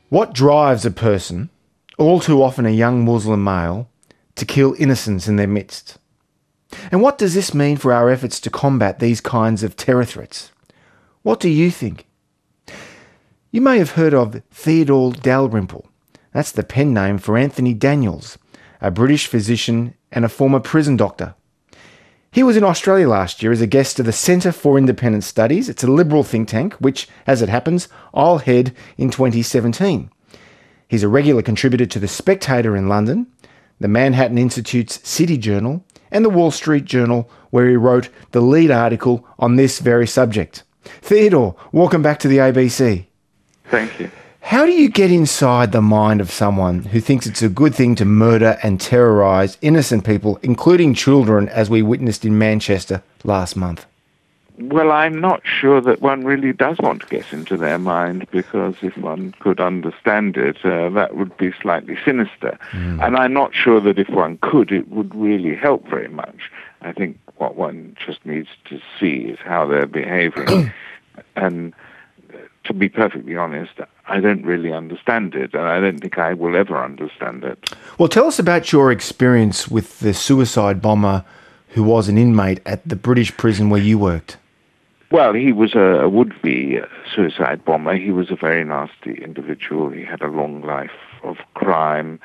What drives a person, all too often a young Muslim male, to kill innocents in their midst? And what does this mean for our efforts to combat these kinds of terror threats? What do you think? You may have heard of Theodore Dalrymple. That's the pen name for Anthony Daniels, a British physician and a former prison doctor. He was in Australia last year as a guest of the Centre for Independent Studies. It's a liberal think tank, which, as it happens, I'll head in 2017. He's a regular contributor to The Spectator in London, the Manhattan Institute's City Journal, and the Wall Street Journal, where he wrote the lead article on this very subject. Theodore, welcome back to the ABC. Thank you. How do you get inside the mind of someone who thinks it's a good thing to murder and terrorise innocent people, including children, as we witnessed in Manchester last month? Well, I'm not sure that one really does want to get into their mind, because if one could understand it, that would be slightly sinister. And I'm not sure that if one could, it would really help very much. I think what one just needs to see is how they're behaving. And to be perfectly honest, I don't really understand it, and I don't think I will ever understand it. Well, tell us about your experience with the suicide bomber who was an inmate at the British prison where you worked. Well, he was a would-be suicide bomber. He was a very nasty individual. He had a long life of crime,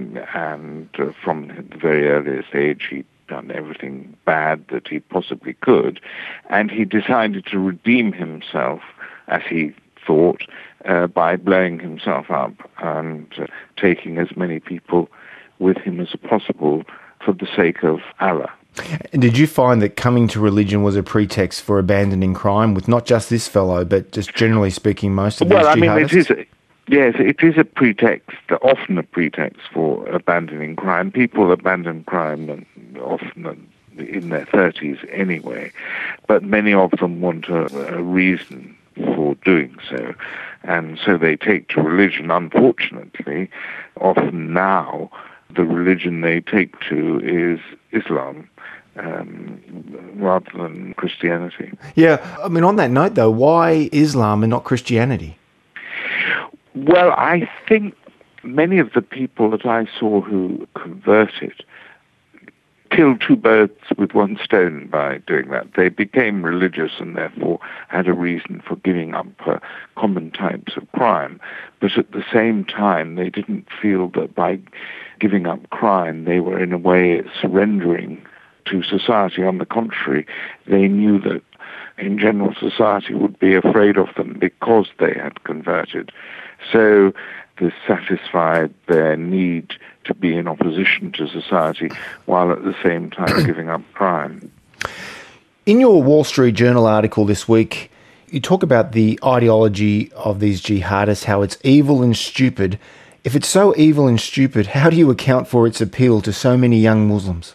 and from the very earliest age he'd done everything bad that he possibly could, and he decided to redeem himself, as he thought, by blowing himself up and taking as many people with him as possible for the sake of Allah. And did you find that coming to religion was a pretext for abandoning crime with not just this fellow, but just generally speaking most of these jihadists? Well, I mean, it is a pretext, often a pretext for abandoning crime. People abandon crime often in their 30s anyway, but many of them want a reason for doing so, and so they take to religion. Unfortunately, often now the religion they take to is Islam, rather than Christianity. Yeah, I mean, on that note though, why Islam and not Christianity? Well, I think many of the people that I saw who converted killed two birds with one stone by doing that. They became religious and therefore had a reason for giving up common types of crime. But at the same time, they didn't feel that by giving up crime, they were in a way surrendering to society. On the contrary, they knew that in general society would be afraid of them because they had converted. So this satisfied their need to be in opposition to society while at the same time giving up crime. In your Wall Street Journal article this week, you talk about the ideology of these jihadists, how it's evil and stupid. If it's so evil and stupid, how do you account for its appeal to so many young Muslims?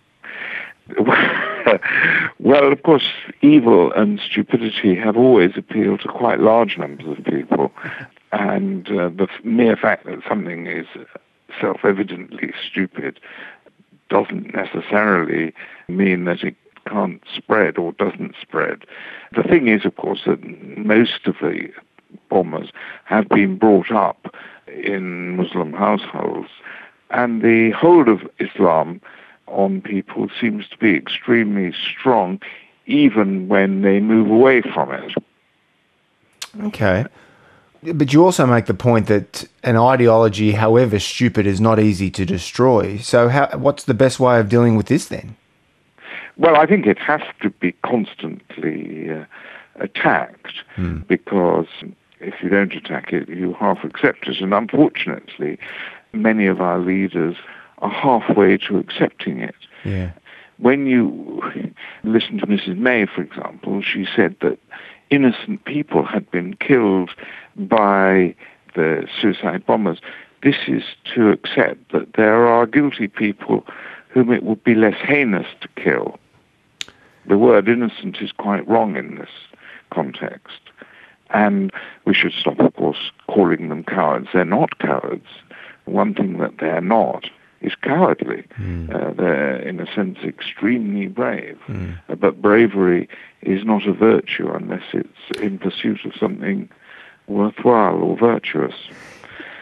Well, of course, evil and stupidity have always appealed to quite large numbers of people. And the mere fact that something is self-evidently stupid doesn't necessarily mean that it can't spread or doesn't spread. The thing is, of course, that most of the bombers have been brought up in Muslim households, and the hold of Islam on people seems to be extremely strong, even when they move away from it. Okay. But you also make the point that an ideology, however stupid, is not easy to destroy. So what's the best way of dealing with this then? Well, I think it has to be constantly attacked, because if you don't attack it, you half accept it. And unfortunately, many of our leaders are halfway to accepting it. Yeah. When you listen to Mrs. May, for example, she said that innocent people had been killed by the suicide bombers. This is to accept that there are guilty people whom it would be less heinous to kill. The word innocent is quite wrong in this context. And we should stop, of course, calling them cowards. They're not cowards. One thing that they're not is cowardly. They're, in a sense, extremely brave. But bravery is not a virtue unless it's in pursuit of something worthwhile or virtuous.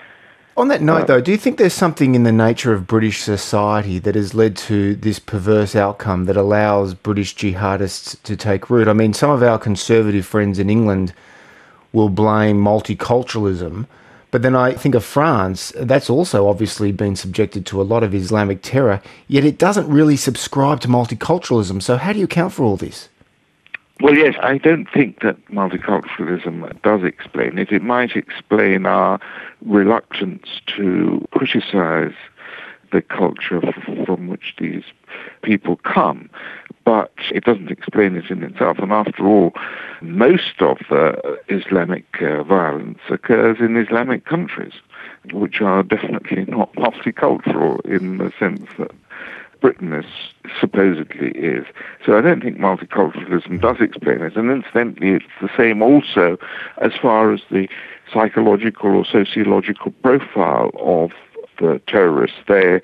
On that note, though, do you think there's something in the nature of British society that has led to this perverse outcome that allows British jihadists to take root? I mean, some of our conservative friends in England will blame multiculturalism, but then I think of France, that's also obviously been subjected to a lot of Islamic terror, yet it doesn't really subscribe to multiculturalism. So how do you account for all this? Well, yes, I don't think that multiculturalism does explain it. It might explain our reluctance to criticize the culture from which these people come, but it doesn't explain it in itself. And after all, most of the Islamic violence occurs in Islamic countries, which are definitely not multicultural in the sense that Britain supposedly is. So I don't think multiculturalism does explain it. And incidentally, it's the same also as far as the psychological or sociological profile of the terrorists.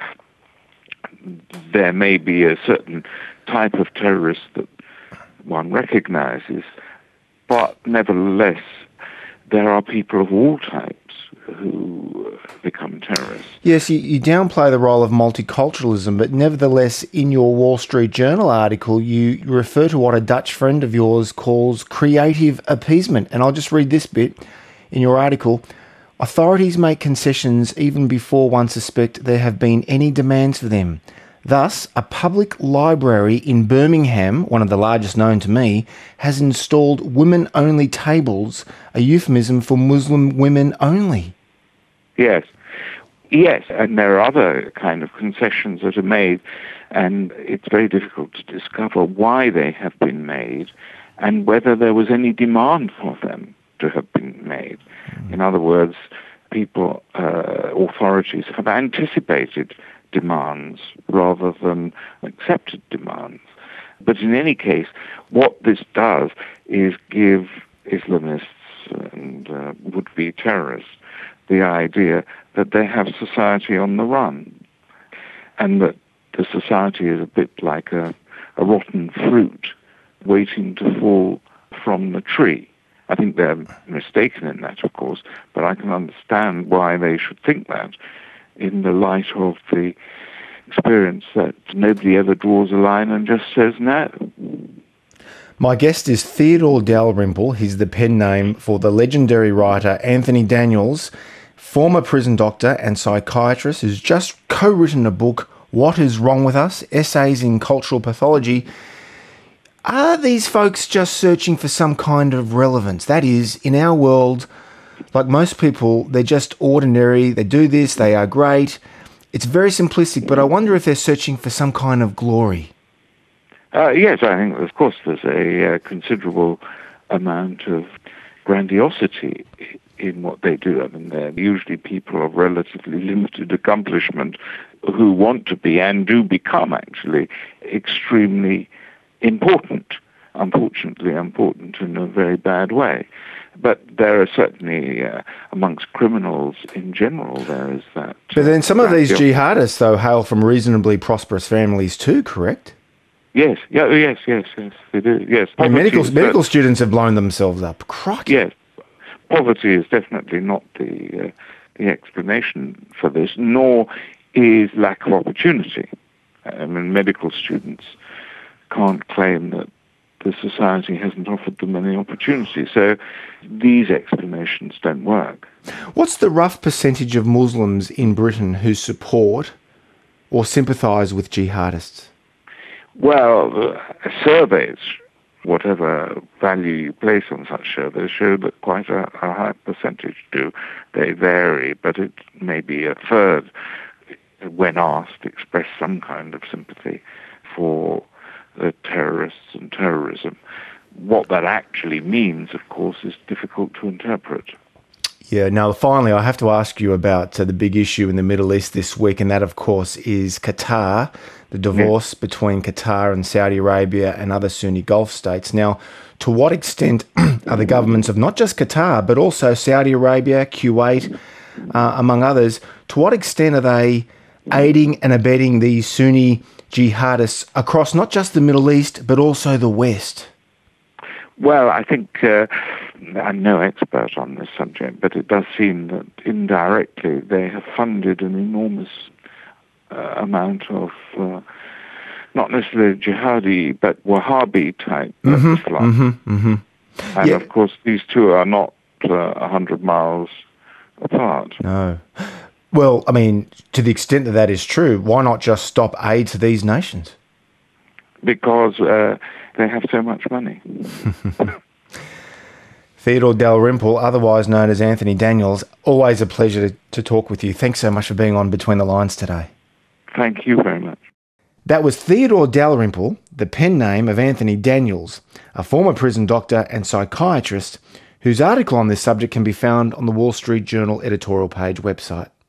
There may be a certain type of terrorist that one recognizes, but nevertheless, there are people of all types who become terrorists. Yes, you downplay the role of multiculturalism, but nevertheless, in your Wall Street Journal article, you refer to what a Dutch friend of yours calls creative appeasement. And I'll just read this bit in your article. Authorities make concessions even before one suspects there have been any demands for them. Thus, a public library in Birmingham, one of the largest known to me, has installed women-only tables, a euphemism for Muslim women only. Yes. Yes, and there are other kind of concessions that are made, and it's very difficult to discover why they have been made and whether there was any demand for them to have been made. In other words, authorities have anticipated demands rather than accepted demands. But in any case, what this does is give Islamists and would-be terrorists the idea that they have society on the run, and that the society is a bit like a rotten fruit waiting to fall from the tree. I think they're mistaken in that, of course, but I can understand why they should think that in the light of the experience that nobody ever draws a line and just says no. My guest is Theodore Dalrymple. He's the pen name for the legendary writer Anthony Daniels, former prison doctor and psychiatrist who's just co-written a book, What is Wrong with Us? Essays in Cultural Pathology. Are these folks just searching for some kind of relevance? That is, in our world, like most people, they're just ordinary. They do this, they are great. It's very simplistic, but I wonder if they're searching for some kind of glory. Yes, I think, of course, there's a considerable amount of grandiosity in what they do. I mean, they're usually people of relatively limited accomplishment who want to be and do become, actually, extremely important. Unfortunately, important in a very bad way. But there are certainly, amongst criminals in general, there is that. But then some of these jihadists, though, hail from reasonably prosperous families too, correct? Yes, yes, they do, yes. I mean, medical students have blown themselves up. Crikey. Yes. Poverty is definitely not the explanation for this, nor is lack of opportunity. I mean, medical students can't claim that the society hasn't offered them any opportunity. So these explanations don't work. What's the rough percentage of Muslims in Britain who support or sympathise with jihadists? Well, surveys, whatever value you place on such surveys, show that quite a high percentage do. They vary, but it may be a third, when asked, express some kind of sympathy for the terrorists and terrorism. What that actually means, of course, is difficult to interpret. Yeah, now finally I have to ask you about the big issue in the Middle East this week, and that of course is Qatar, the divorce between Qatar and Saudi Arabia and other Sunni Gulf states. Now, to what extent are the governments of not just Qatar, but also Saudi Arabia, Kuwait, among others, to what extent are they aiding and abetting these Sunni jihadists across not just the Middle East, but also the West? Well, I think I'm no expert on this subject, but it does seem that indirectly they have funded an enormous amount of not necessarily jihadi, but Wahhabi type Islam. And of course, these two are not 100 miles apart. No. Well, I mean, to the extent that that is true, why not just stop aid to these nations? Because they have so much money. Theodore Dalrymple, otherwise known as Anthony Daniels, always a pleasure to talk with you. Thanks so much for being on Between the Lines today. Thank you very much. That was Theodore Dalrymple, the pen name of Anthony Daniels, a former prison doctor and psychiatrist whose article on this subject can be found on the Wall Street Journal editorial page website.